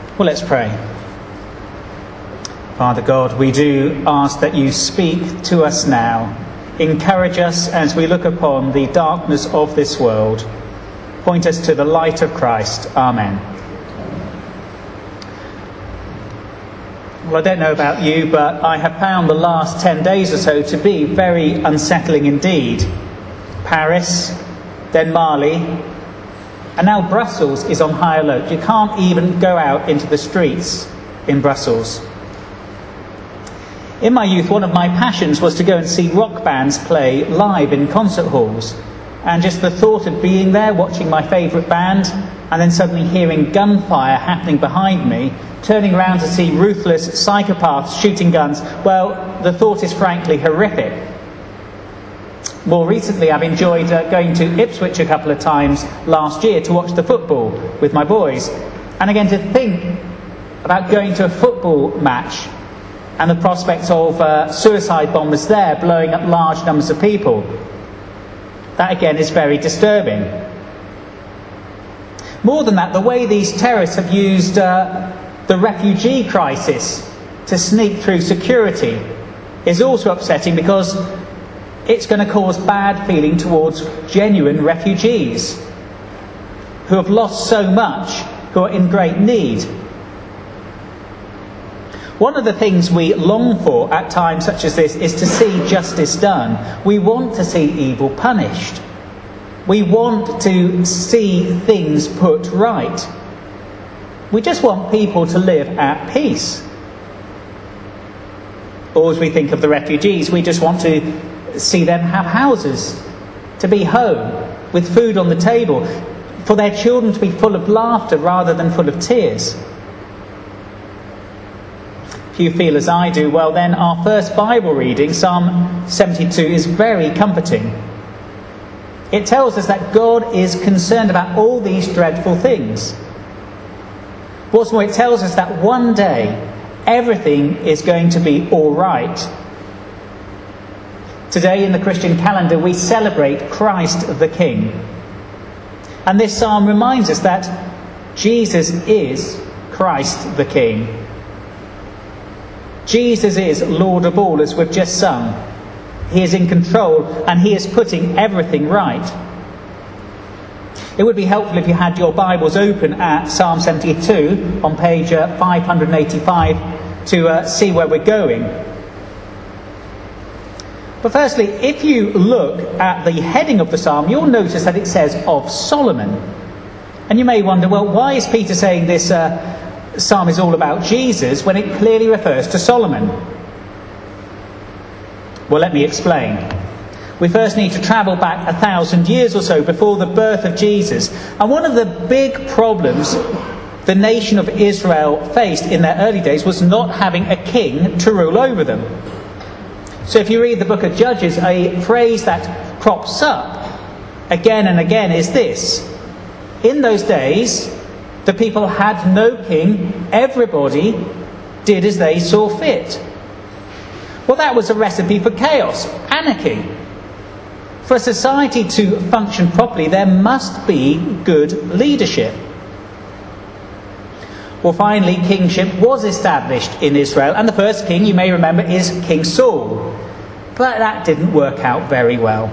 Well, let's pray. Father God, we do ask that you speak to us now. Encourage us as we look upon the darkness of this world. Point us to the light of Christ. Amen. Well, I don't know about you, but I have found the last 10 days or so to be very unsettling indeed. Paris, then Mali, and now Brussels is on high alert. You can't even go out into the streets in Brussels. In my youth, one of my passions was to go and see rock bands play live in concert halls. And just the thought of being there, watching my favourite band, and then suddenly hearing gunfire happening behind me, turning around to see ruthless psychopaths shooting guns, well, the thought is frankly horrific. More recently, I've enjoyed going to Ipswich a couple of times last year to watch the football with my boys. And again, to think about going to a football match and the prospect of suicide bombers there blowing up large numbers of people. That again is very disturbing. More than that, the way these terrorists have used the refugee crisis to sneak through security is also upsetting, because it's going to cause bad feeling towards genuine refugees who have lost so much, who are in great need. One of the things we long for at times such as this is to see justice done. We want to see evil punished. We want to see things put right. We just want people to live at peace. Or as we think of the refugees, we just want to see them have houses, to be home, with food on the table, for their children to be full of laughter rather than full of tears. If you feel as I do, well then our first Bible reading, Psalm 72, is very comforting. It tells us that God is concerned about all these dreadful things. What's more, it tells us that one day everything is going to be all right. Today in the Christian calendar we celebrate Christ the King. And this psalm reminds us that Jesus is Christ the King. Jesus is Lord of all, as we've just sung. He is in control and he is putting everything right. It would be helpful if you had your Bibles open at Psalm 72 on page 585 to see where we're going. But firstly, if you look at the heading of the psalm, you'll notice that it says of Solomon. And you may wonder, well, why is Peter saying this psalm is all about Jesus when it clearly refers to Solomon? Well, let me explain. We first need to travel back 1,000 years or so before the birth of Jesus. And one of the big problems the nation of Israel faced in their early days was not having a king to rule over them. So if you read the book of Judges, a phrase that crops up again and again is this: in those days, the people had no king, everybody did as they saw fit. Well, that was a recipe for chaos, anarchy. For a society to function properly, there must be good leadership. Well, finally, kingship was established in Israel, and the first king, you may remember, is King Saul. But that didn't work out very well.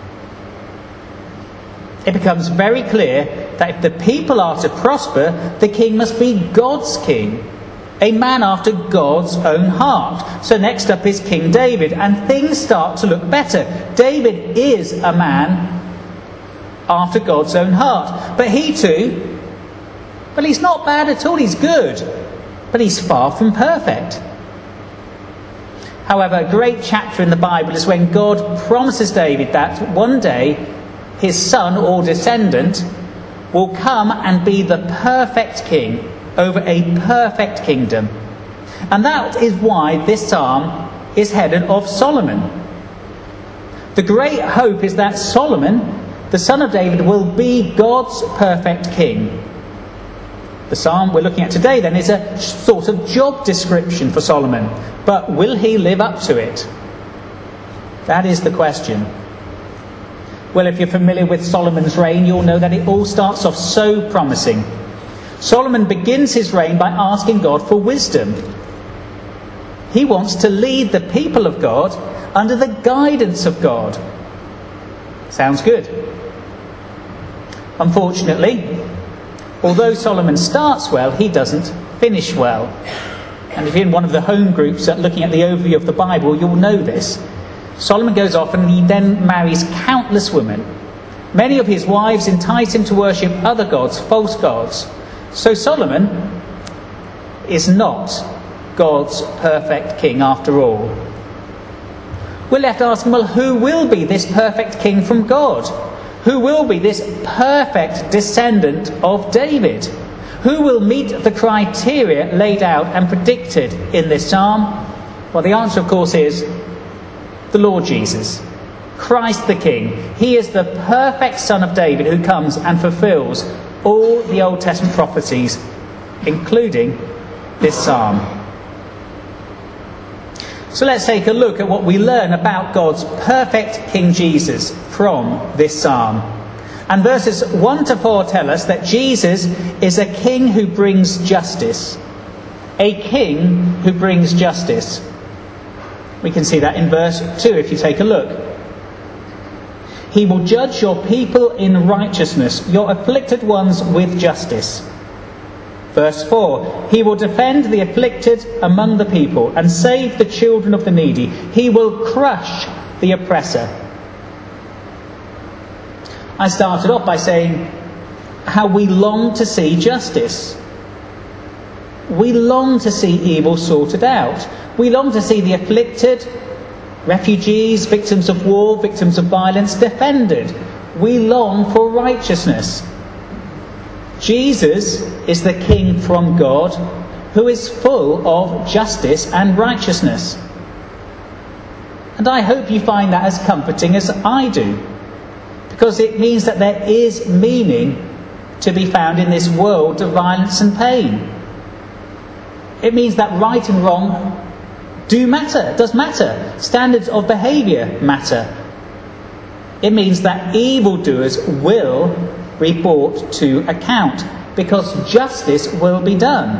It becomes very clear that if the people are to prosper, the king must be God's king, a man after God's own heart. So next up is King David, and things start to look better. David is a man after God's own heart. But he too, well, he's not bad at all, he's good, but he's far from perfect. However, a great chapter in the Bible is when God promises David that one day his son or descendant will come and be the perfect king over a perfect kingdom. And that is why this psalm is headed of Solomon. The great hope is that Solomon, the son of David, will be God's perfect king. The psalm we're looking at today then is a sort of job description for Solomon. But will he live up to it? That is the question. Well, if you're familiar with Solomon's reign, you'll know that it all starts off so promising. Solomon begins his reign by asking God for wisdom. He wants to lead the people of God under the guidance of God. Sounds good. Unfortunately, although Solomon starts well, he doesn't finish well. And if you're in one of the home groups looking at the overview of the Bible, you'll know this. Solomon goes off and he then marries countless women. Many of his wives entice him to worship other gods, false gods. So Solomon is not God's perfect king after all. We're left asking, well, who will be this perfect king from God? Who will be this perfect descendant of David? Who will meet the criteria laid out and predicted in this psalm? Well, the answer, of course, is the Lord Jesus, Christ the King. He is the perfect Son of David who comes and fulfills all the Old Testament prophecies, including this psalm. So let's take a look at what we learn about God's perfect King Jesus from this psalm. And verses 1 to 4 tell us that Jesus is a king who brings justice. A king who brings justice. We can see that in verse 2 if you take a look. He will judge your people in righteousness, your afflicted ones with justice. Verse 4, he will defend the afflicted among the people and save the children of the needy. He will crush the oppressor. I started off by saying how we long to see justice. We long to see evil sorted out. We long to see the afflicted, refugees, victims of war, victims of violence defended. We long for righteousness. Jesus is the King from God who is full of justice and righteousness. And I hope you find that as comforting as I do, because it means that there is meaning to be found in this world of violence and pain. It means that right and wrong does matter. Standards of behaviour matter. It means that evildoers will be brought to account, because justice will be done.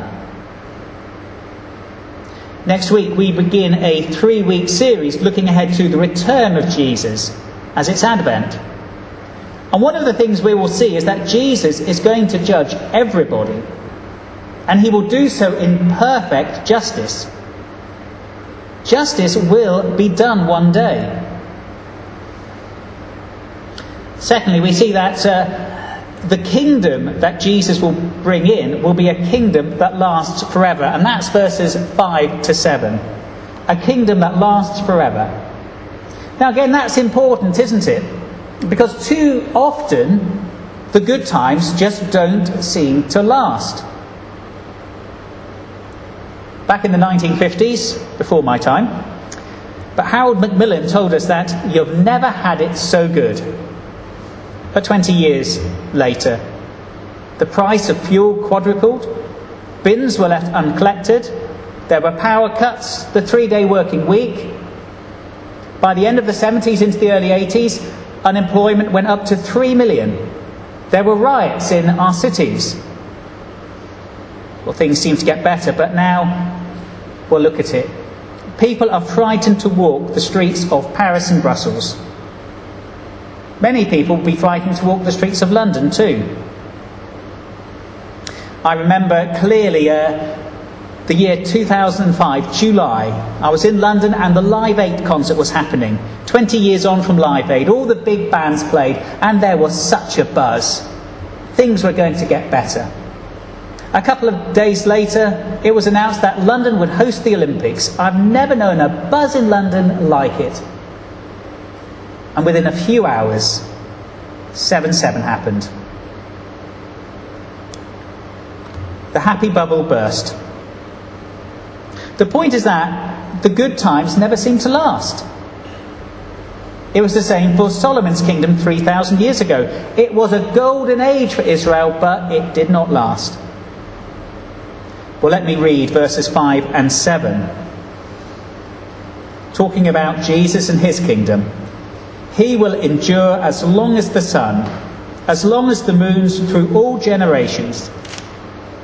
Next week we begin a 3-week series looking ahead to the return of Jesus as its advent. And one of the things we will see is that Jesus is going to judge everybody, and he will do so in perfect justice. Justice will be done one day. Secondly, we see that the kingdom that Jesus will bring in will be a kingdom that lasts forever. And that's verses 5 to 7. A kingdom that lasts forever. Now again, that's important, isn't it? Because too often the good times just don't seem to last. Back in the 1950s, before my time, but Harold Macmillan told us that you've never had it so good. But 20 years later, the price of fuel quadrupled, bins were left uncollected, there were power cuts, the 3-day working week. By the end of the 70s into the early 80s, unemployment went up to 3 million. There were riots in our cities. Well, things seem to get better, but now, well, look at it. People are frightened to walk the streets of Paris and Brussels. Many people will be frightened to walk the streets of London too. I remember clearly the year 2005, July. I was in London and the Live Aid concert was happening. 20 years on from Live Aid, all the big bands played, and there was such a buzz. Things were going to get better. A couple of days later, it was announced that London would host the Olympics. I've never known a buzz in London like it. And within a few hours, 7/7 happened. The happy bubble burst. The point is that the good times never seem to last. It was the same for Solomon's kingdom 3,000 years ago. It was a golden age for Israel, but it did not last. Well, let me read verses 5 and 7. Talking about Jesus and his kingdom. He will endure as long as the sun, as long as the moons through all generations.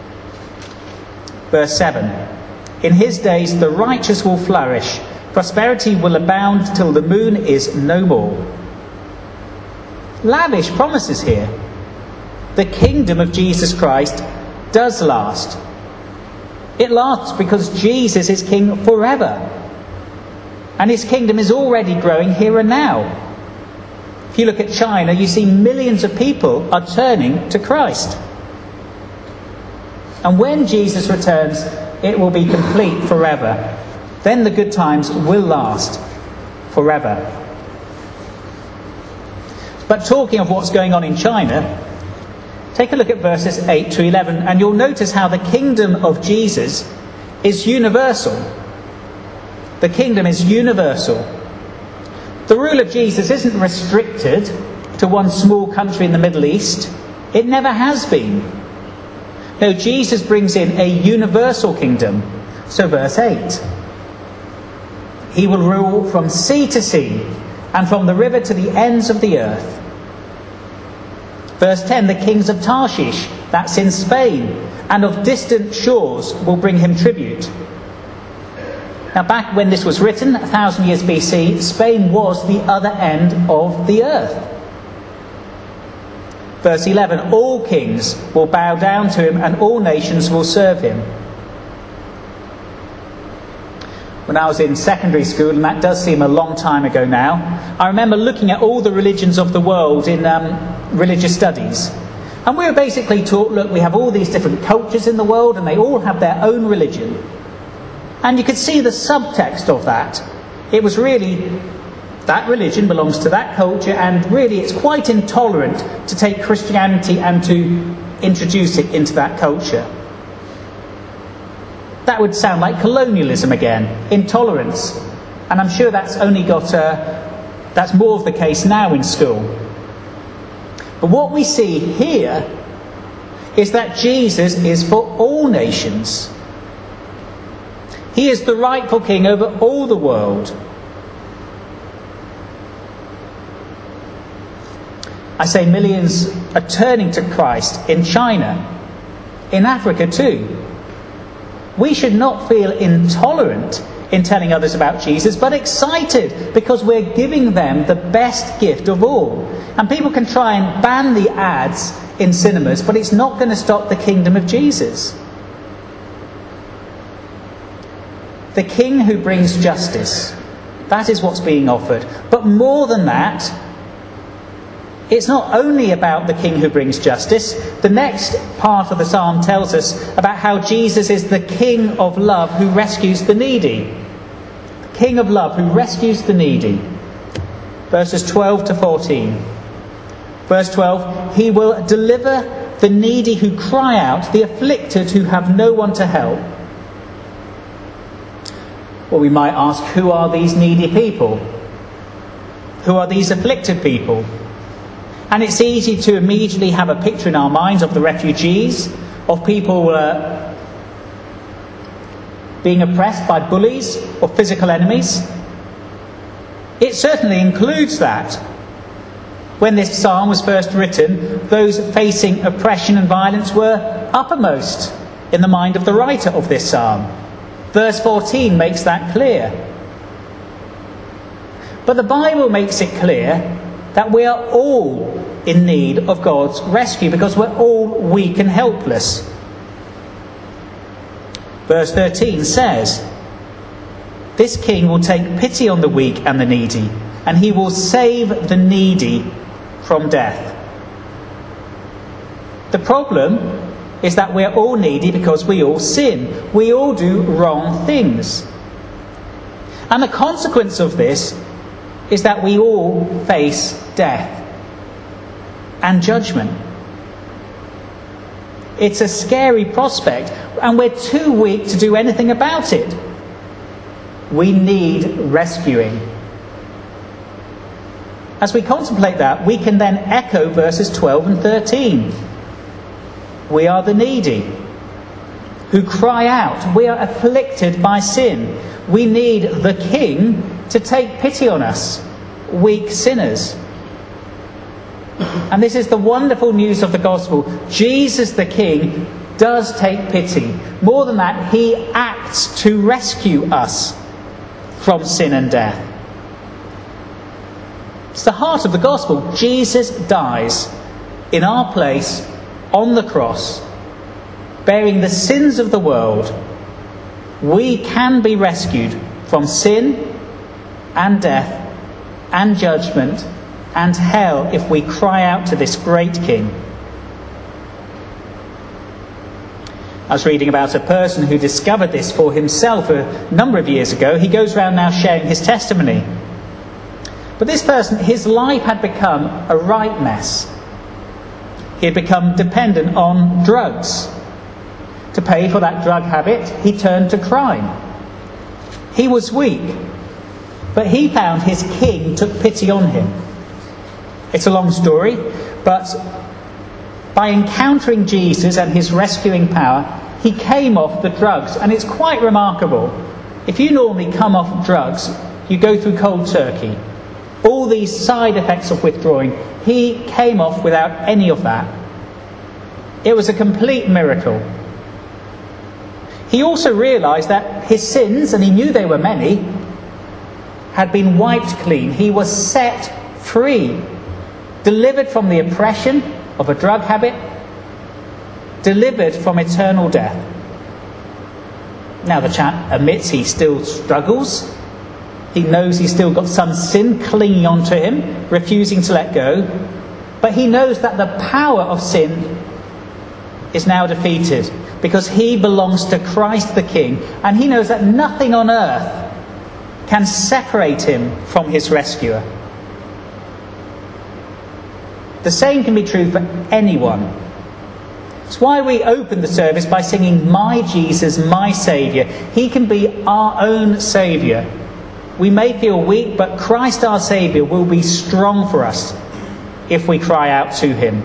Verse 7. In his days the righteous will flourish. Prosperity will abound till the moon is no more. Lavish promises here. The kingdom of Jesus Christ does last. It lasts because Jesus is king forever. And his kingdom is already growing here and now. If you look at China, you see millions of people are turning to Christ. And when Jesus returns, it will be complete forever. Then the good times will last forever. But talking of what's going on in China, take a look at verses 8 to 11, and you'll notice how the kingdom of Jesus is universal. The kingdom is universal. The rule of Jesus isn't restricted to one small country in the Middle East. It never has been. No, Jesus brings in a universal kingdom. So verse 8. He will rule from sea to sea and from the river to the ends of the earth. Verse 10, the kings of Tarshish, that's in Spain, and of distant shores will bring him tribute. Now back when this was written, 1,000 years BC, Spain was the other end of the earth. Verse 11, all kings will bow down to him and all nations will serve him. When I was in secondary school, and that does seem a long time ago now, I remember looking at all the religions of the world in religious studies. And we were basically taught, look, we have all these different cultures in the world and they all have their own religion. And you could see the subtext of that. It was really, that religion belongs to that culture, and really it's quite intolerant to take Christianity and to introduce it into that culture. That would sound like colonialism again, intolerance. And I'm sure that's only got, that's more of the case now in school. But what we see here is that Jesus is for all nations. He is the rightful king over all the world. I say millions are turning to Christ in China, in Africa too. We should not feel intolerant in telling others about Jesus, but excited because we're giving them the best gift of all. And people can try and ban the ads in cinemas, but it's not going to stop the kingdom of Jesus. The king who brings justice, that is what's being offered. But more than that, it's not only about the king who brings justice. The next part of the psalm tells us about how Jesus is the king of love who rescues the needy. The king of love who rescues the needy. Verses 12 to 14. Verse 12, he will deliver the needy who cry out, the afflicted who have no one to help. Well, we might ask, who are these needy people? Who are these afflicted people? And it's easy to immediately have a picture in our minds of the refugees, of people being oppressed by bullies or physical enemies. It certainly includes that. When this psalm was first written, those facing oppression and violence were uppermost in the mind of the writer of this psalm. Verse 14 makes that clear. But the Bible makes it clear that we are all in need of God's rescue because we're all weak and helpless. Verse 13 says, this king will take pity on the weak and the needy, and he will save the needy from death. The problem is that we're all needy because we all sin. We all do wrong things. And the consequence of this is that we all face death and judgment. It's a scary prospect, and we're too weak to do anything about it. We need rescuing. As we contemplate that, we can then echo verses 12 and 13. We are the needy who cry out. We are afflicted by sin. We need the king to take pity on us, weak sinners. And this is the wonderful news of the gospel. Jesus the king does take pity. More than that, he acts to rescue us from sin and death. It's the heart of the gospel. Jesus dies in our place on the cross, bearing the sins of the world. We can be rescued from sin and death and judgment and hell if we cry out to this great King. I was reading about a person who discovered this for himself a number of years ago. He goes around now sharing his testimony. But this person, his life had become a right mess. He had become dependent on drugs. To pay for that drug habit, he turned to crime. He was weak, but he found his King took pity on him. It's a long story, but by encountering Jesus and his rescuing power, he came off the drugs. And it's quite remarkable. If you normally come off drugs, you go through cold turkey. All these side effects of withdrawing, he came off without any of that. It was a complete miracle. He also realised that his sins, and he knew they were many, had been wiped clean. He was set free, delivered from the oppression of a drug habit, delivered from eternal death. Now the chap admits he still struggles. He knows he's still got some sin clinging onto him, refusing to let go. But he knows that the power of sin is now defeated because he belongs to Christ the King. And he knows that nothing on earth can separate him from his rescuer. The same can be true for anyone. It's why we open the service by singing, "My Jesus, my Saviour." He can be our own Saviour. We may feel weak, but Christ our Saviour will be strong for us if we cry out to him.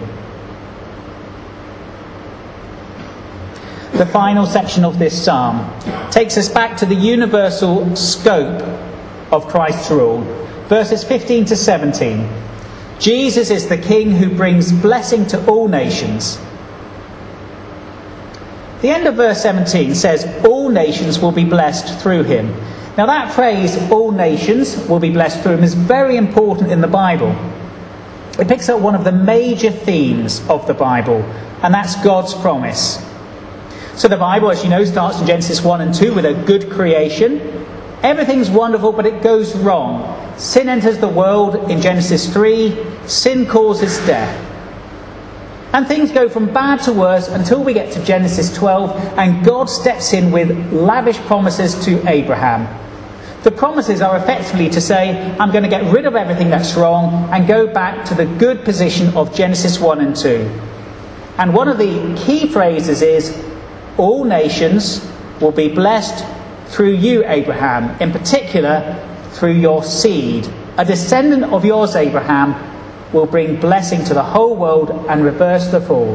The final section of this psalm takes us back to the universal scope of Christ's rule. Verses 15 to 17. Jesus is the King who brings blessing to all nations. The end of verse 17 says, all nations will be blessed through him. Now that phrase, all nations will be blessed through him, is very important in the Bible. It picks up one of the major themes of the Bible, and that's God's promise. So the Bible, as you know, starts in Genesis 1 and 2 with a good creation. Everything's wonderful, but it goes wrong. Sin enters the world in Genesis 3. Sin causes death. And things go from bad to worse until we get to Genesis 12, and God steps in with lavish promises to Abraham. The promises are effectively to say, I'm going to get rid of everything that's wrong and go back to the good position of Genesis 1 and 2. And one of the key phrases is, all nations will be blessed through you, Abraham, in particular through your seed. A descendant of yours, Abraham, will bring blessing to the whole world and reverse the fall.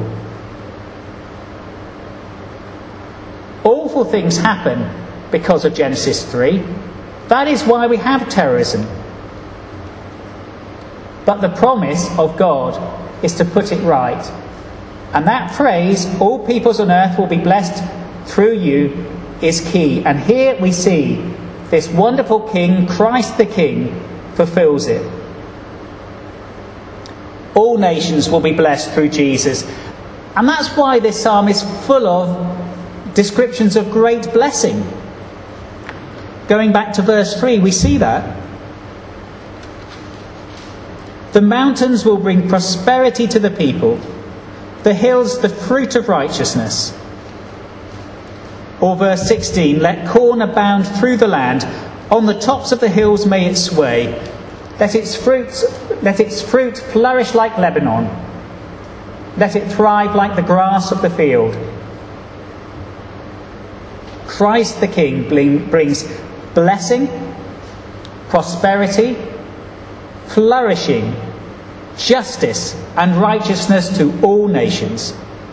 Awful things happen because of Genesis 3. That is why we have terrorism. But the promise of God is to put it right. And that phrase, all peoples on earth will be blessed through you, is key. And here we see this wonderful King, Christ the King, fulfills it. All nations will be blessed through Jesus. And that's why this psalm is full of descriptions of great blessing. Going back to verse 3, we see that. The mountains will bring prosperity to the people, the hills the fruit of righteousness. Or verse 16, let corn abound through the land, on the tops of the hills may it sway. Let its fruit flourish like Lebanon. Let it thrive like the grass of the field. Christ the King brings blessing, prosperity, flourishing, justice and righteousness to all nations.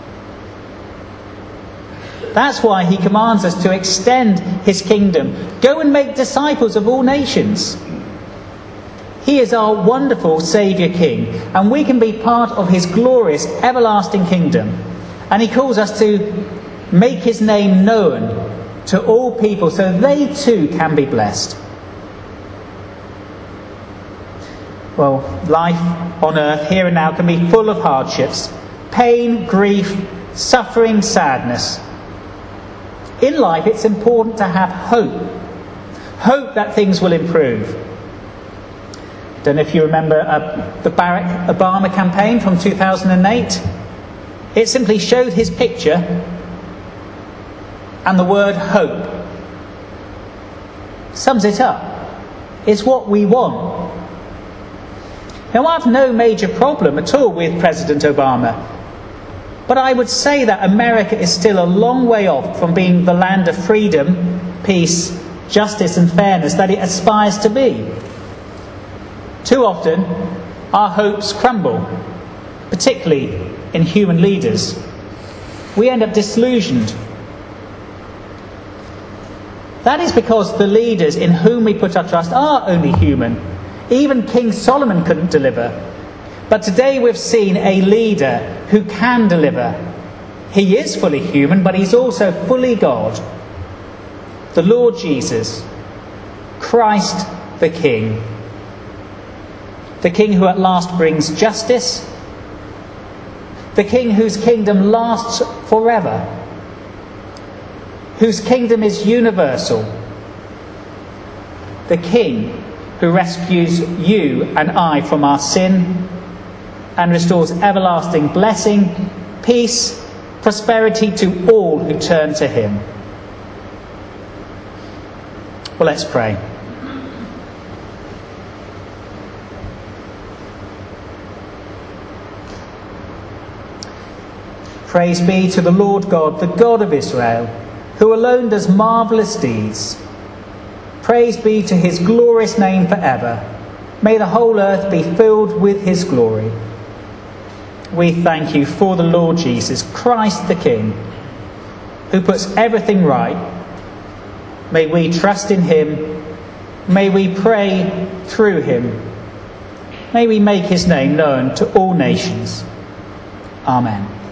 That's why he commands us to extend his kingdom. Go and make disciples of all nations. He is our wonderful Saviour King, and we can be part of his glorious everlasting kingdom And he calls us to make his name known to all people so they too can be blessed. Well, life on earth, here and now, can be full of hardships, pain, grief, suffering, sadness. In life, it's important to have hope. Hope that things will improve. Don't know if you remember the Barack Obama campaign from 2008. It simply showed his picture and the word hope. Sums it up. It's what we want. Now, I have no major problem at all with President Obama, but I would say that America is still a long way off from being the land of freedom, peace, justice and fairness that it aspires to be. Too often, our hopes crumble, particularly in human leaders. We end up disillusioned. That is because the leaders in whom we put our trust are only human. Even King Solomon couldn't deliver. But today we've seen a leader who can deliver. He is fully human, but he's also fully God. The Lord Jesus, Christ the King. The King who at last brings justice. The King whose kingdom lasts forever. Whose kingdom is universal. The King who rescues you and I from our sin and restores everlasting blessing, peace, prosperity to all who turn to him. Well, let's pray. Praise be to the Lord God, the God of Israel, who alone does marvellous deeds. Praise be to his glorious name forever. May the whole earth be filled with his glory. We thank you for the Lord Jesus, Christ the King, who puts everything right. May we trust in him. May we pray through him. May we make his name known to all nations. Amen.